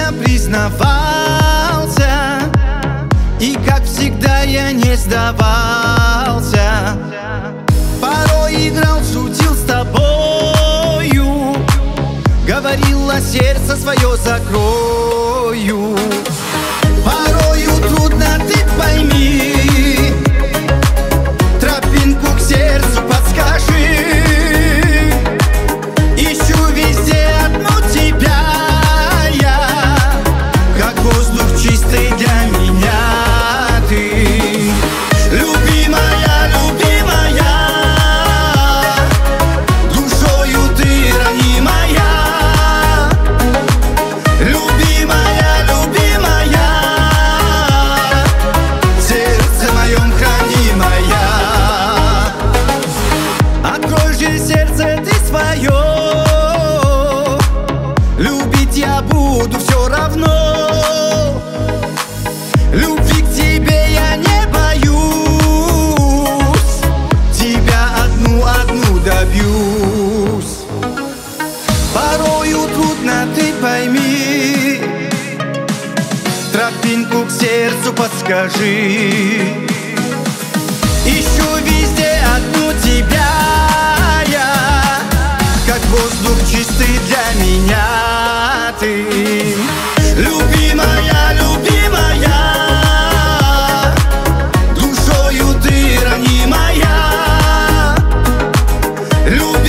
я признавался, и как всегда я не сдавался. Порой играл, шутил с тобою, говорила, сердце свое закрою. Порою трудно, ты пойми, тропинку к сердцу подскажи. Ищу везде одну тебя я, как воздух чистый для меня ты. Любимая, любимая, душою ты ранимая. Любимая, любимая, в сердце моем хранимая. Открой же сердце ты свое, любить я буду все равно. Любви к тебе я не боюсь, тебя одну добьюсь. Порою трудно, ты пойми, тропинку к сердцу подскажи. Ищу везде одну тебя я, как воздух чистый для меня ты. Любимая, любимая, душою ты ранимая.